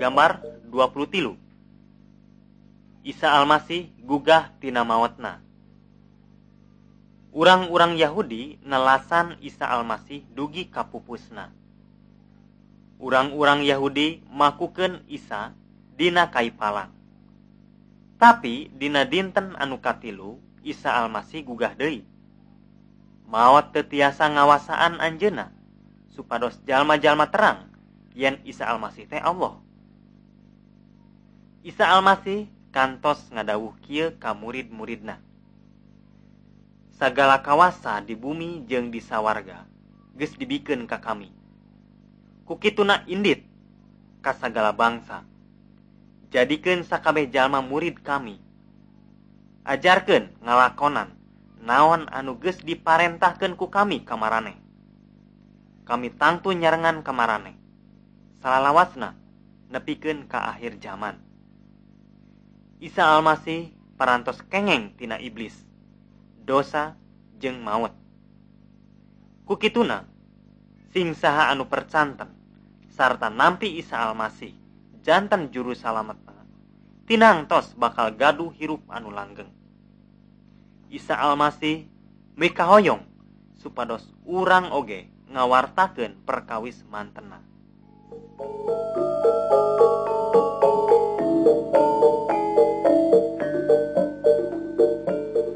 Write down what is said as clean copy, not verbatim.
Gambar 23. Isa Almasih gugah tina maotna. Urang-urang Yahudi nelasan Isa Almasih dugi ka pupusna. Urang-urang Yahudi makukeun Isa dina kai palang. Tapi dina dinten anu katilu Isa Almasih gugah deui. Maot teu tiasa ngawasaan anjeunna supados jalma-jalma terang yen Isa Almasih teh Allah. Isa Almasih kantos ngadawuh kieu ka murid-muridna. Sagala kawasa di bumi jeung di sawarga geus dibikeun ka kami. Kukituna indit ka sagala bangsa. Jadikeun sakabeh jalma murid kami. Ajarkeun ngalakonan naon anu geus diparentahkeun ku kami ka maraneh. Kami tangtu nyarengan ka maraneh. Salalawasna nepikeun ka akhir zaman. Isa Almasih parantos kengeng tina iblis, dosa jeung maut. Kukituna sing saha anu percanten sarta nampi Isa Almasih janten juru salametna tinangtos bakal gaduh hirup anu langgeng. Isa Almasih mikahoyong supados urang oge ngawartakeun perkawis mantenna.